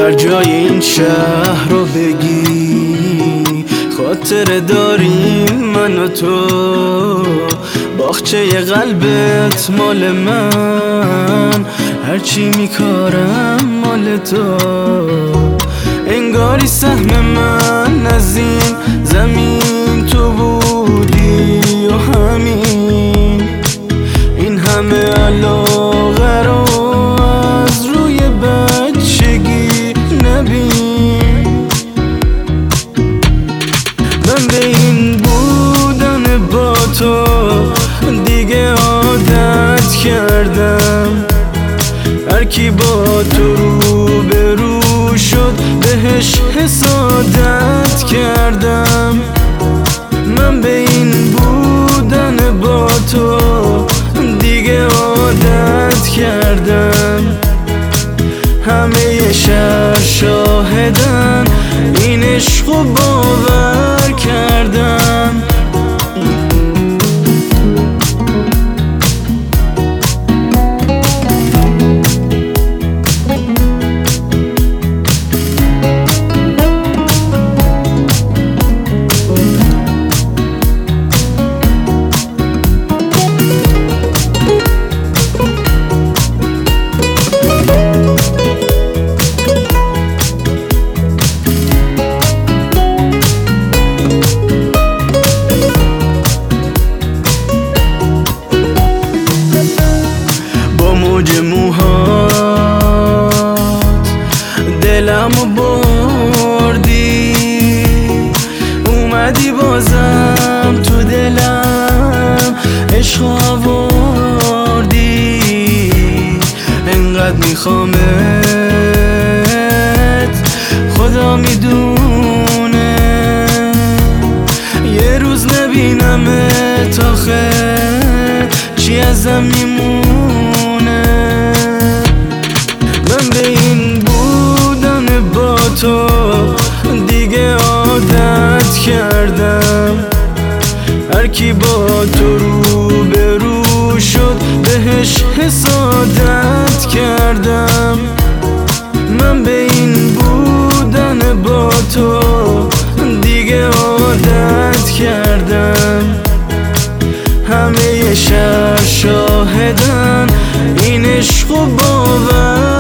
هر جای این شهر رو بگی خاطره داریم من و تو، باغچه قلبت مال من، هرچی میکارم مال تو. انگاری سهم من از این زمین تو بودی و همین این همه علاقه رو از روی بچگی نبین. من به این بودن با تو دیگه عادت کردم، هر کی با تو روبرو شد بهش حسادت کردم. من به این بودن با تو دیگه عادت کردم، همه شهر شاهدن این عشقو باور کردم. موج موهات دلمو بردی، اومدی بازم تو دلم عشق آوردی. انقدر میخوامت خدا میدونه، یه روز نبینمت آخه چی ازم میمونه. من به این بودن با تو دیگه عادت کردم، هر کی با تو روبرو شد بهش حسادت کردم. من به این بودن با تو دیگه عادت کردم، همه شهر شاهدن این عشقو باور